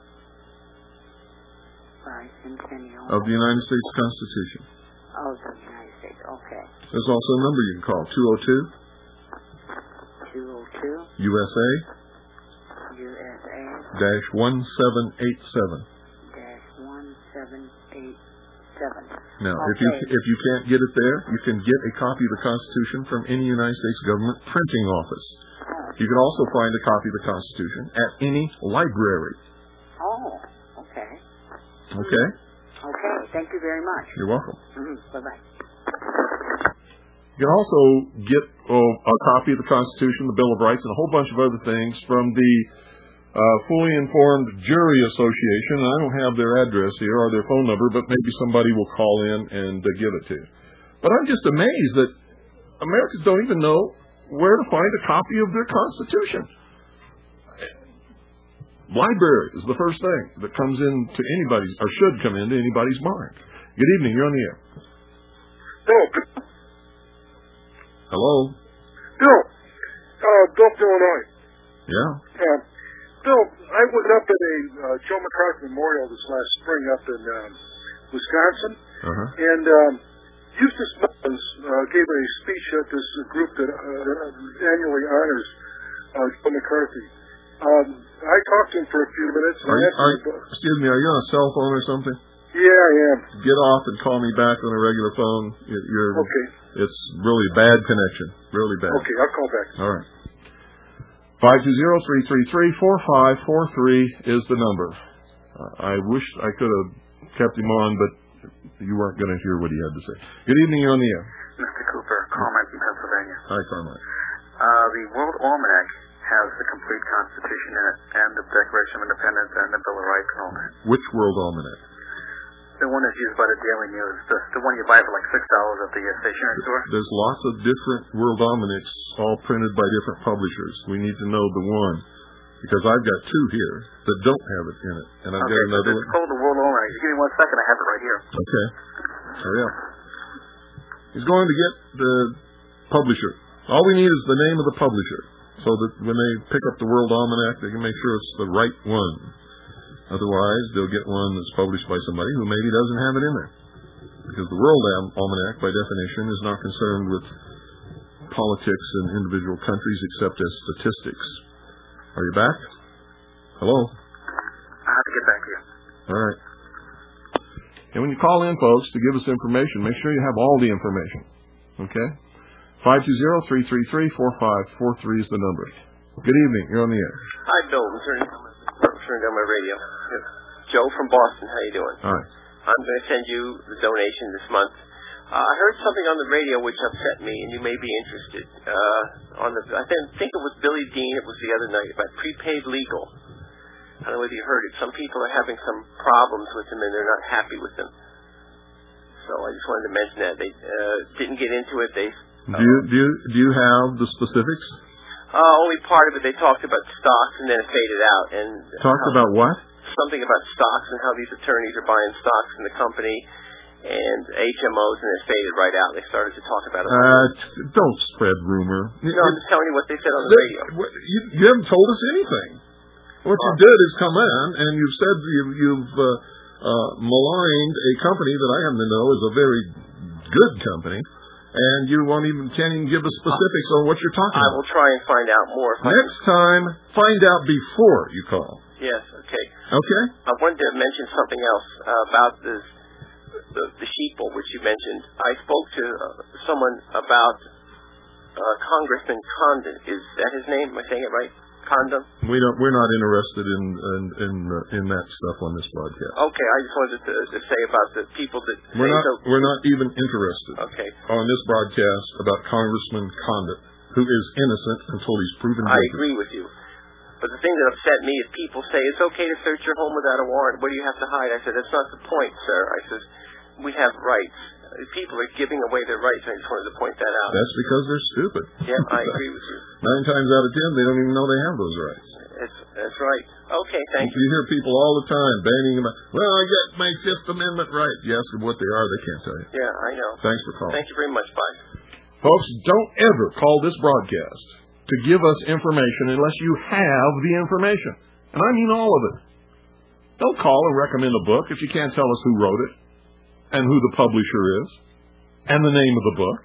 Bicentennial of the United States Constitution. of the United States. Okay. There's also a number you can call, two oh two Two oh two U S A U S A dash one seven eight seven. dash one seven eight seven. Now, Okay. if you if you can't get it there, you can get a copy of the Constitution from any United States government printing office. Oh. You can also find a copy of the Constitution at any library. Oh. Okay. Okay? Okay. Thank you very much. You're welcome. Mm-hmm. Bye bye. You can also get oh, a copy of the Constitution, the Bill of Rights, and a whole bunch of other things from the uh, Fully Informed Jury Association. I don't have their address here or their phone number, but maybe somebody will call in and uh, give it to you. But I'm just amazed that Americans don't even know where to find a copy of their Constitution. Library is the first thing that comes into anybody's, or should come into anybody's mind. Good evening. You're on the air. Bill. Hello. Bill. Uh, Bill, Illinois. Yeah. Uh, Bill, I was up at a uh, Joe McCarthy Memorial this last spring up in um, Wisconsin, Uh-huh. and um, Eustace Mullins uh, gave a speech at this group that uh, annually honors uh, Joe McCarthy. Um, I talked to him for a few minutes. And Are I you, asked are, him about, excuse me, are you on a cell phone or something? yeah, I am. Get off and call me back on a regular phone. You're, you're, Okay. It's really bad connection. Really bad. Okay, I'll call back. All right. five two zero, three three three, four five four three is the number. Uh, I wish I could have kept him on, but you weren't going to hear what he had to say. Good evening. You're on the air. Mister Cooper, Carmine from Pennsylvania. Hi, Carmine. Uh, the World Almanac has the complete Constitution in it, and the Declaration of Independence, and the Bill of Rights, and all that. Which World Almanac? The one that's used by the Daily News, the, the one you buy for like six dollars at the uh, stationery store. There's lots of different World Almanacs, all printed by different publishers. We need to know the one, because I've got two here that don't have it in it, and I've Okay, got another it's one. called the World Almanac. Just give me one second, I have it right here. Okay. Hurry up. He's going to get the publisher. All we need is the name of the publisher, so that when they pick up the World Almanac, they can make sure it's the right one. Otherwise, they'll get one that's published by somebody who maybe doesn't have it in there. Because the World Almanac, by definition, is not concerned with politics in individual countries except as statistics. Are you back? Hello? I have to get back to you. All right. And when you call in, folks, to give us information, make sure you have all the information. Okay? five two zero, three three three, four five four three is the number. Good evening. You're on the air. Hi, Bill. I'm turning, I'm turning down my radio. Joe from Boston. How you doing? All right. I'm going to send you the donation this month. Uh, I heard something on the radio which upset me, and you may be interested. Uh, on the, I think it was Billy Dean. It was the other night about prepaid legal. I don't know whether you heard it. Some people are having some problems with them, and they're not happy with them. So I just wanted to mention that. They uh, didn't get into it. They uh, do you do you do you have the specifics? Uh, only part of it. They talked about stocks, and then it faded out. And talked how, about what? Something about stocks and how these attorneys are buying stocks in the company and H M Os, and it faded right out. They started to talk about it. Uh, don't spread rumor. No, I'm just telling you what they said on the they, radio. You, you haven't told us anything. What you did is come in and you've said you, you've uh, uh, maligned a company that I happen to know is a very good company, and you won't even can't even give us specifics on what you're talking I about. will try and find out more. Next time, find out before you call. Yes, okay. Okay? I wanted to mention something else uh, about this, the, the sheeple, which you mentioned. I spoke to uh, someone about uh, Congressman Condon. Is that his name? Am I saying it right? Condon? We don't. We're not interested in in in, uh, in that stuff on this broadcast. Okay, I just wanted to, to say about the people that we're say not. so. We're not even interested. Okay. On this broadcast about Congressman Condon, who is innocent until he's proven guilty. I agree with you. But the thing that upset me is people say it's okay to search your home without a warrant. What do you have to hide? I said that's not the point, sir. I said we have rights. People are giving away their rights. I just wanted to point that out. That's because they're stupid. Yeah, I agree with you. Nine times out of ten, they don't even know they have those rights. That's, that's right. Okay, thank you. You hear people all the time banning about, well, I get my Fifth Amendment right. You ask them what they are, they can't tell you. Yeah, I know. Thanks for calling. Thank you very much. Bye. Folks, don't ever call this broadcast to give us information unless you have the information. And I mean all of it. Don't call and recommend a book if you can't tell us who wrote it, and who the publisher is, and the name of the book.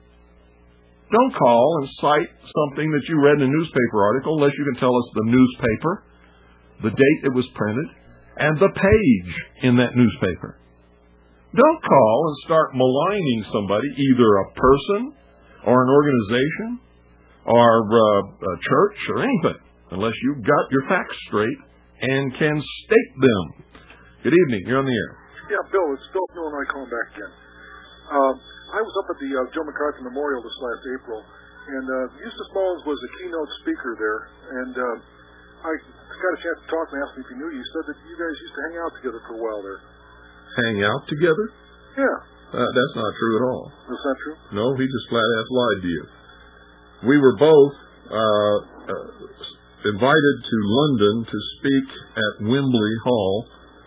Don't call and cite something that you read in a newspaper article unless you can tell us the newspaper, the date it was printed, and the page in that newspaper. Don't call and start maligning somebody, either a person or an organization or uh, a church or anything, unless you've got your facts straight and can state them. Good evening. You're on the air. Yeah, Bill, it's Bill Illinois calling back again. Uh, I was up at the uh, Joe McCarthy Memorial this last April, and uh, Eustace Mullins was a keynote speaker there, and uh, I got a chance to talk and asked him if he knew you. He said that you guys used to hang out together for a while there. Hang out together? Yeah. Uh, that's not true at all. That's not true? No, he just flat-ass lied to you. We were both uh, uh, invited to London to speak at Wembley Hall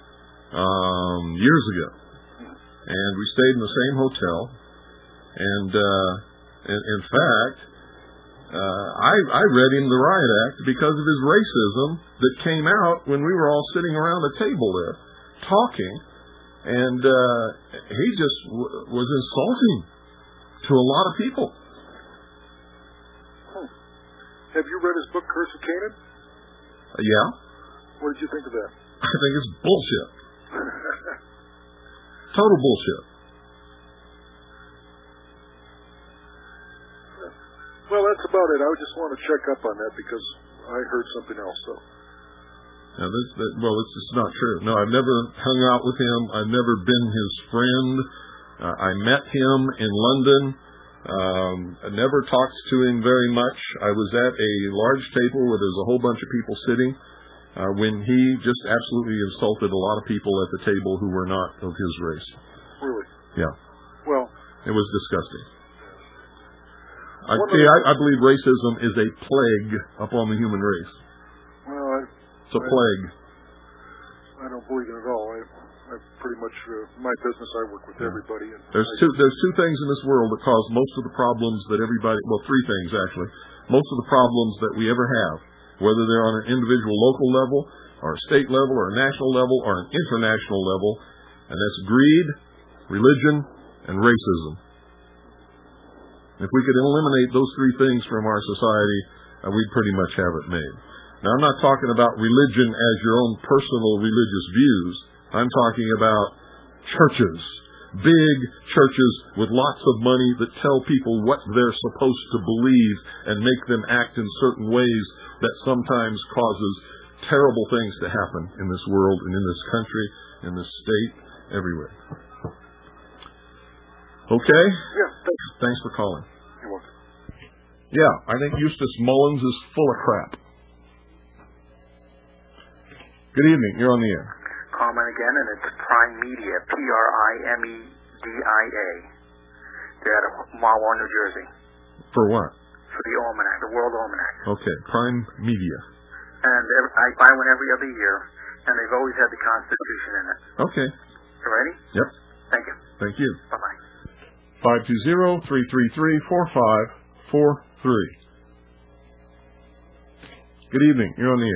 um, years ago. And we stayed in the same hotel. And uh, in, in fact, uh, I, I read him the Riot Act because of his racism that came out when we were all sitting around a table there talking. And uh, he just w- was insulting to a lot of people. Hmm. Have you read his book, Curse of Canaan? Uh, yeah. What did you think of that? I think it's bullshit. Total bullshit. Well, that's about it. I just want to check up on that because I heard something else. So. Now, this, that, well, it's just not true. No, I've never hung out with him. I've never been his friend. Uh, I met him in London. Um, I never talked to him very much. I was at a large table where there's a whole bunch of people sitting uh, when he just absolutely insulted a lot of people at the table who were not of his race. Really? Yeah. Well, it was disgusting. I see. I, I believe racism is a plague upon the human race. Well, I, it's a I, plague. I don't believe it at all. I, I pretty much uh, my business. I work with everybody. And there's I, two. There's two things in this world that cause most of the problems that everybody. Well, three things actually. Most of the problems that we ever have, whether they're on an individual local level, or a state level, or a national level, or an international level, and that's greed, religion, and racism. If we could eliminate those three things from our society, uh, we'd pretty much have it made. Now, I'm not talking about religion as your own personal religious views. I'm talking about churches, big churches with lots of money that tell people what they're supposed to believe and make them act in certain ways that sometimes causes terrible things to happen in this world and in this country, in this state, everywhere. Okay? Yeah, thanks. Thanks for calling. You're welcome. Yeah, I think Eustace Mullins is full of crap. Good evening. You're on the air. Comment again, and it's Prime Media, P R I M E D I A. They're out of Marlboro, New Jersey. For what? For the Almanac, the World Almanac. Okay, Prime Media. And every, I buy one every other year, and they've always had the Constitution in it. Okay. You ready? Yep. Thank you. Thank you. Bye-bye. five two zero, three three three, four five four three. Good evening. You're on the air.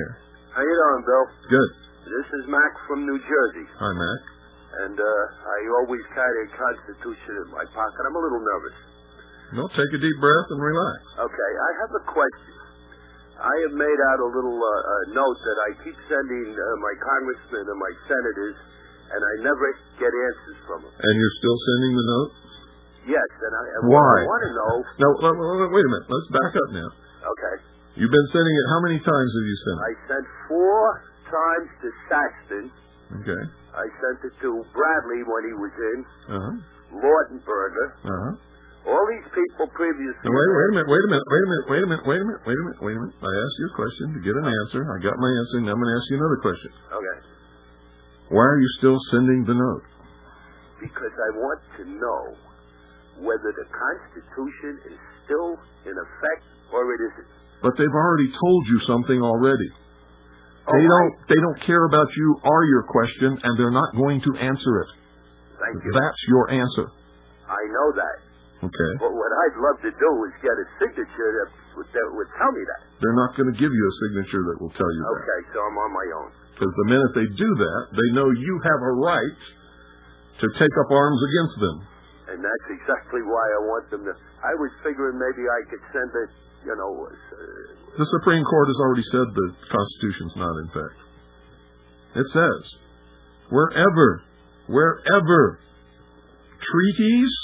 How you doing, Bill? Good. This is Mac from New Jersey. Hi, Mac. And uh, I always carry a Constitution in my pocket. I'm a little nervous. No, take a deep breath and relax. Okay, I have a question. I have made out a little uh, uh, note that I keep sending uh, my congressmen and my senators, and I never get answers from them. And you're still sending the note? Yes, and I, and Why? I want to know... No, wait a minute. Let's back up now. Okay. You've been sending it. How many times have you sent it? I sent four times to Saxton. Okay. I sent it to Bradley when he was in. Uh-huh. Lortenberger. Uh-huh. All these people previously... Now, wait, wait a minute, wait a minute, wait a minute, wait a minute, wait a minute, wait a minute, wait a minute. I asked you a question to get an answer. I got my answer, and I'm going to ask you another question. Okay. Why are you still sending the note? Because I want to know whether the Constitution is still in effect or it isn't. But they've already told you something already. Oh, they don't I... they don't care about you or your question, and they're not going to answer it. Thank you. That's your answer. I know that. Okay. But what I'd love to do is get a signature that would, that would tell me that. They're not going to give you a signature that will tell you that. Okay, so I'm on my own. Because the minute they do that, they know you have a right to take up arms against them. And that's exactly why I want them to... I was figuring maybe I could send it, you know... Uh, the Supreme Court has already said the Constitution's not in effect. It says, wherever, wherever treaties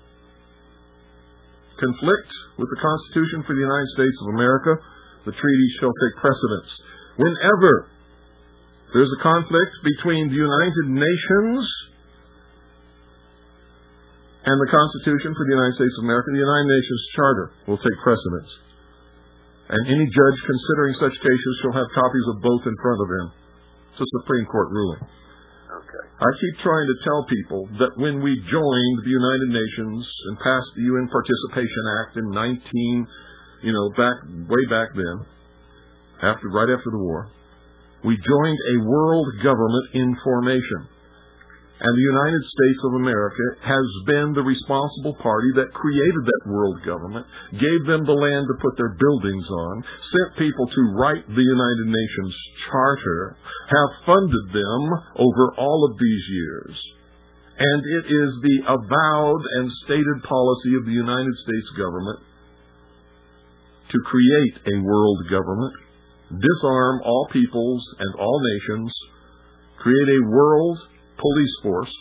conflict with the Constitution for the United States of America, the treaty shall take precedence. Whenever there's a conflict between the United Nations and the Constitution for the United States of America, the United Nations Charter will take precedence. And any judge considering such cases shall have copies of both in front of him. It's a Supreme Court ruling. Okay. I keep trying to tell people that when we joined the United Nations and passed the U N Participation Act in nineteen, you know, back way back then, after right after the war, we joined a world government in formation. And the United States of America has been the responsible party that created that world government, gave them the land to put their buildings on, sent people to write the United Nations Charter, have funded them over all of these years. And it is the avowed and stated policy of the United States government to create a world government, disarm all peoples and all nations, create a world police force,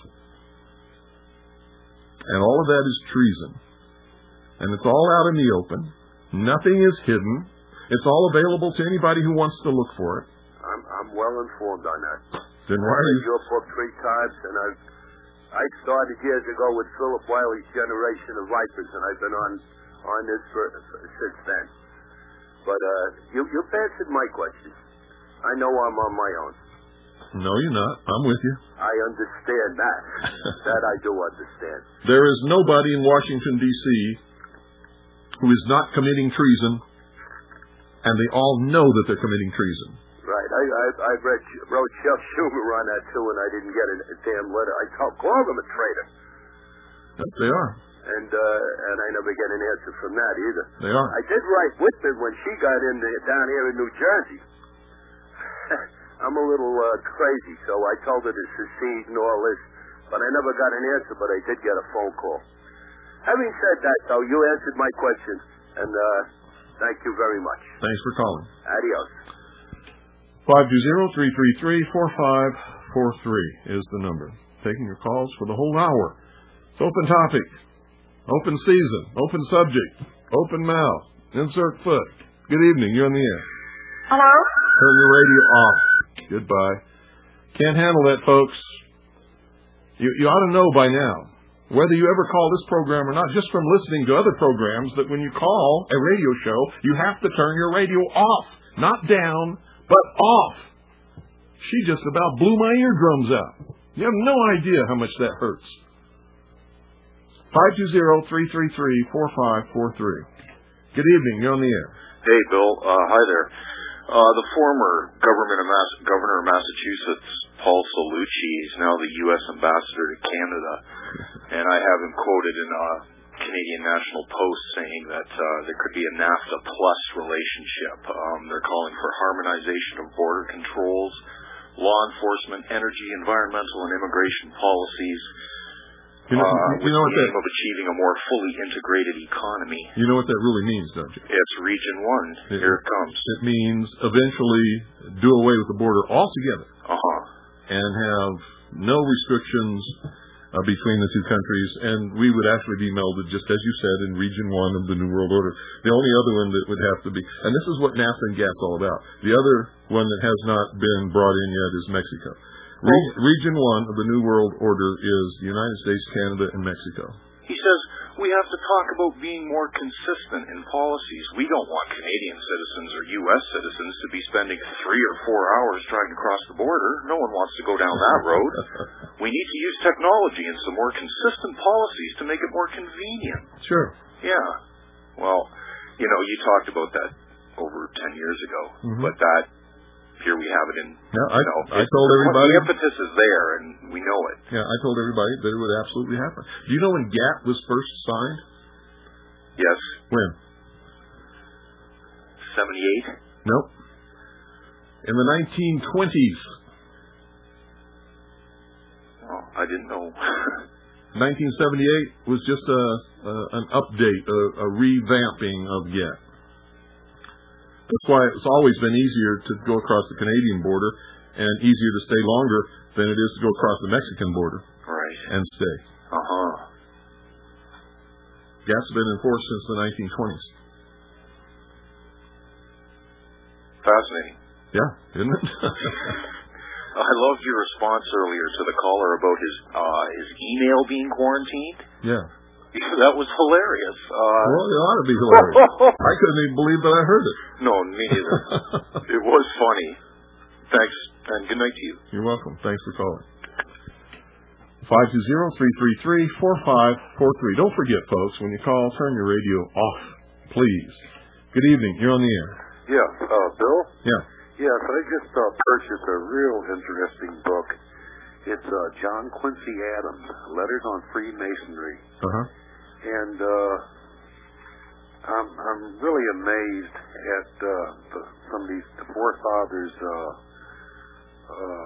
and all of that is treason. And it's all out in the open. Nothing is hidden. It's all available to anybody who wants to look for it. I'm, I'm well informed on that. Then why I are you... read your book three times, and I've I started years ago with Philip Wiley's Generation of Vipers, and I've been on on this for, for, since then. But uh, you, you've answered my question. I know I'm on my own. No, you're not. I'm with you. I understand that. That I do understand. There is nobody in Washington, D C who is not committing treason, and they all know that they're committing treason. Right. I I, I read, wrote Chuck Schumer on that, too, and I didn't get a, a damn letter. I called, called him a traitor. Yes, they are. And uh, and I never get an answer from that either. They are. I did write Whitman when she got in the, down here in New Jersey. I'm a little uh, crazy, so I told her to secede and all this, but I never got an answer, but I did get a phone call. Having said that, though, you answered my question, and uh, thank you very much. Thanks for calling. Adios. five two zero, three three three, four five four three is the number. Taking your calls for the whole hour. It's open topic, open season, open subject, open mouth, insert foot. Good evening, you're on the air. Hello? Turn your radio off. Goodbye. Can't handle that, folks. You, you ought to know by now, whether you ever call this program or not, just from listening to other programs, that when you call a radio show, you have to turn your radio off. Not down, but off. She just about blew my eardrums out. You have no idea how much that hurts. five two zero, three three three, four five four three. Good evening. You're on the air. Hey, Bill. Uh, hi there. Uh, the former government of Mass- governor of Massachusetts, Paul Cellucci, is now the U S ambassador to Canada, and I have him quoted in uh, Canadian National Post saying that uh, there could be a NAFTA plus relationship. Um, they're calling for harmonization of border controls, law enforcement, energy, environmental, and immigration policies. You know, uh, you know with what the that, aim of achieving a more fully integrated economy. You know what that really means, don't you? It's Region one. It, Here it comes. It means eventually do away with the border altogether. Uh-huh. And have no restrictions uh, between the two countries, and we would actually be melded, just as you said, in Region one of the New World Order. The only other one that would have to be, and this is what NAFTA and GATT's all about. The other one that has not been brought in yet is Mexico. Re- Region one of the New World Order is the United States, Canada, and Mexico. He says, we have to talk about being more consistent in policies. We don't want Canadian citizens or U S citizens to be spending three or four hours trying to cross the border. No one wants to go down that road. We need to use technology and some more consistent policies to make it more convenient. Sure. Yeah. Well, you know, you talked about that over ten years ago, mm-hmm. but that, here we have it in, yeah, I, you know, I told the, everybody. The impetus is there, and we know it. Yeah, I told everybody that it would absolutely happen. Do you know when GATT was first signed? Yes. When? seventy-eight? Nope. In the nineteen twenties. Oh, I didn't know. nineteen seventy-eight was just a, a an update, a, a revamping of GATT. That's why it's always been easier to go across the Canadian border and easier to stay longer than it is to go across the Mexican border right. and stay. Uh-huh. GATT's been enforced since the nineteen twenties. Fascinating. Yeah, isn't it? I loved your response earlier to the caller about his uh, his email being quarantined. Yeah. That was hilarious. Uh, well, it ought to be hilarious. I couldn't even believe that I heard it. No, me neither. It was funny. Thanks, and good night to you. You're welcome. Thanks for calling. five two zero, three three three, four five four three. Don't forget, folks, when you call, turn your radio off, please. Good evening. You're on the air. Yes, uh, Bill? Yeah. Yes, I just uh, purchased a real interesting book. It's uh, John Quincy Adams, Letters on Freemasonry. Uh-huh. And uh, I'm I'm really amazed at uh, the, some of these the forefathers' uh, uh,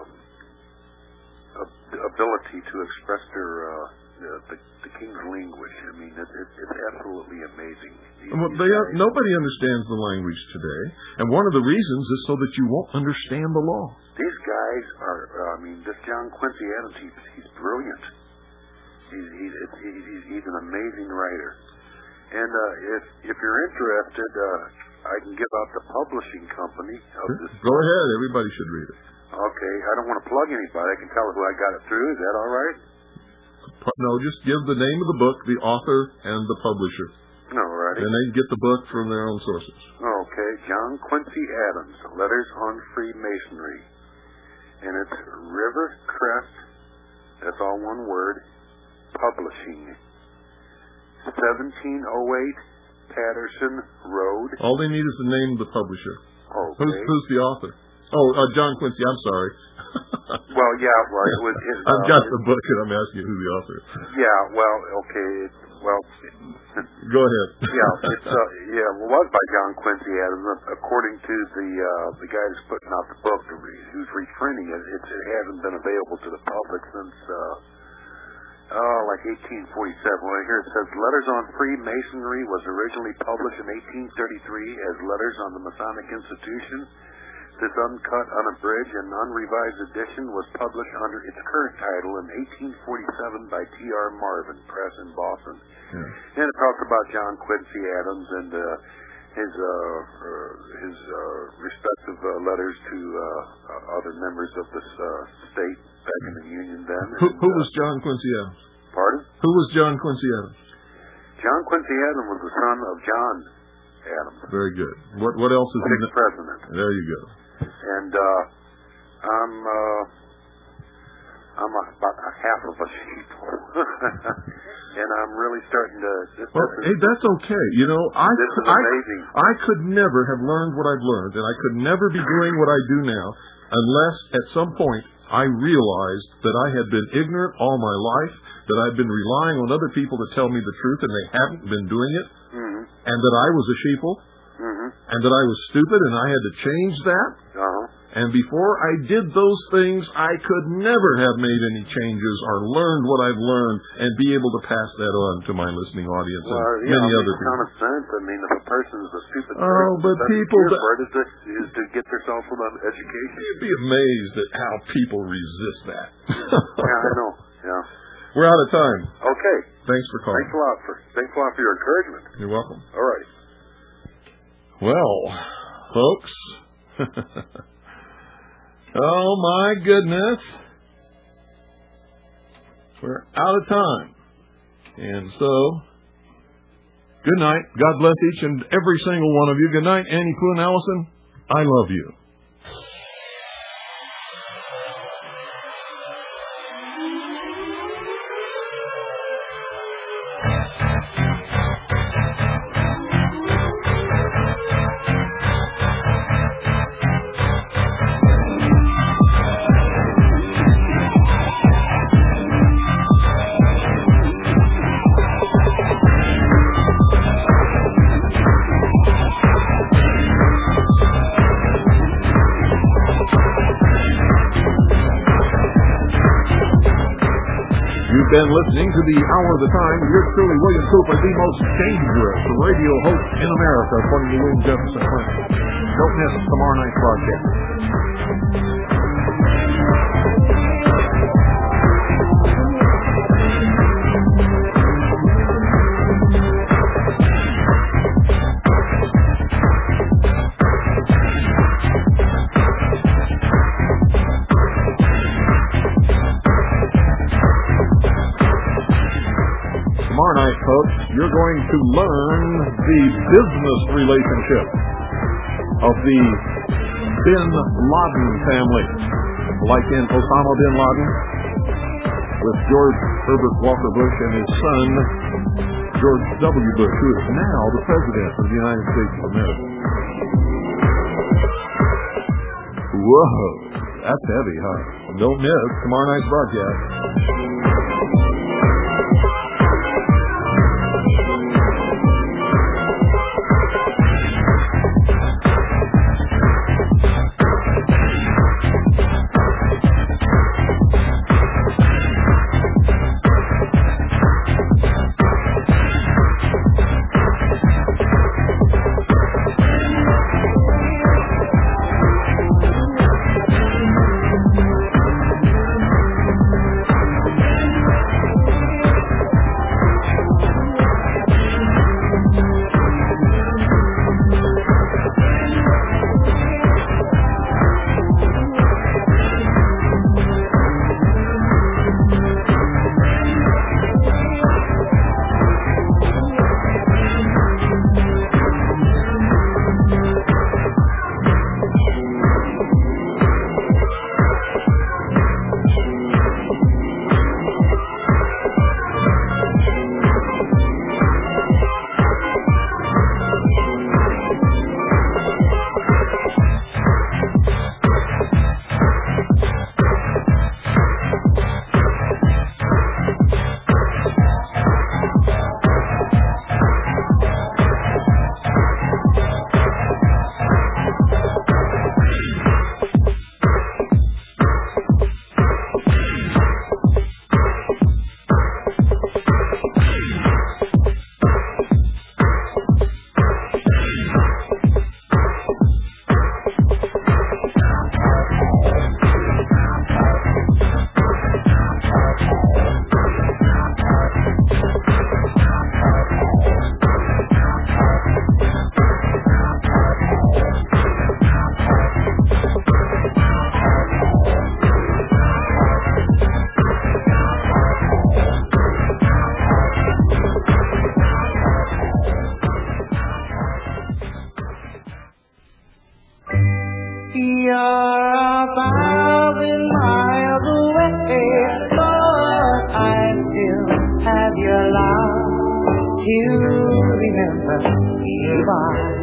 ability to express their uh, the, the, the king's language. I mean, it, it, it's absolutely amazing. These, well, they are, nobody understands the language today, and one of the reasons is so that you won't understand the law. These guys are. Uh, I mean, this John Quincy Adams, he's, he's brilliant. He's, he's, he's, he's an amazing writer. And uh, if if you're interested, uh, I can give out the publishing company of this. Go ahead. Everybody should read it. Okay. I don't want to plug anybody. I can tell who I got it through. Is that all right? No, just give the name of the book, the author, and the publisher. All righty. And they get the book from their own sources. Okay. John Quincy Adams, Letters on Freemasonry. And it's Rivercrest, that's all one word, Publishing. seventeen oh eight Patterson Road. All they need is the name of the publisher. Okay. Who's, who's the author? Oh, uh, John Quincy, I'm sorry. Well, yeah, well, it was his... I've uh, got the book and I'm asking you who the author is. Yeah, well, okay, well... Go ahead. Yeah, it's, uh, yeah, well, it was by John Quincy Adams. According to the uh, the guy who's putting out the book, who's reprinting it, it, it hasn't been available to the public since... Uh, Oh, like eighteen forty-seven. Well, here it says, Letters on Freemasonry was originally published in eighteen thirty-three as Letters on the Masonic Institution. This uncut, unabridged, and unrevised edition was published under its current title in eighteen forty-seven by T R Marvin Press in Boston. Yeah. And it talks about John Quincy Adams and uh, his uh, uh, his uh, respective uh, letters to uh, other members of this uh, state back in the Union then. Who, and, who uh, was John Quincy Adams? Pardon? Who was John Quincy Adams? John Quincy Adams was the son of John Adams. Very good. What what else is Sixth in the president? There you go. And uh, I'm uh, I'm a, about a half of a sheep, and I'm really starting to. This, Well, this is, hey, that's okay. You know, I This is I, amazing. I could never have learned what I've learned, and I could never be doing what I do now unless at some point I realized that I had been ignorant all my life, that I'd been relying on other people to tell me the truth, and they hadn't been doing it, Mm-hmm. and that I was a sheeple, Mm-hmm. and that I was stupid, and I had to change that. Uh-huh. And before I did those things, I could never have made any changes or learned what I've learned and be able to pass that on to my listening audience Well, and yeah, many it makes other people. common sense. I mean, if a person's a stupid Oh, person, but the best people cure that- for it is to, is to get themselves some education. You'd be amazed at how people resist that. Yeah, I know. Yeah. We're out of time. Okay. Thanks for calling. Thanks a lot for thanks a lot for your encouragement. You're welcome. All right. Well, folks. Oh, my goodness. We're out of time. And so, good night. God bless each and every single one of you. Good night, Annie Pooh and Allison. I love you. You've been listening to the Hour of the Time. You're truly William Cooper, the most dangerous radio host in America, according to William Jefferson Clinton. Don't miss tomorrow night's broadcast. Tomorrow night, folks, you're going to learn the business relationship of the Bin Laden family, like in Osama bin Laden, with George Herbert Walker Bush and his son, George W. Bush, who is now the President of the United States of America. Whoa, that's heavy, huh? Don't miss tomorrow night's broadcast. You're a thousand miles away, but I still have your love to remember. Goodbye.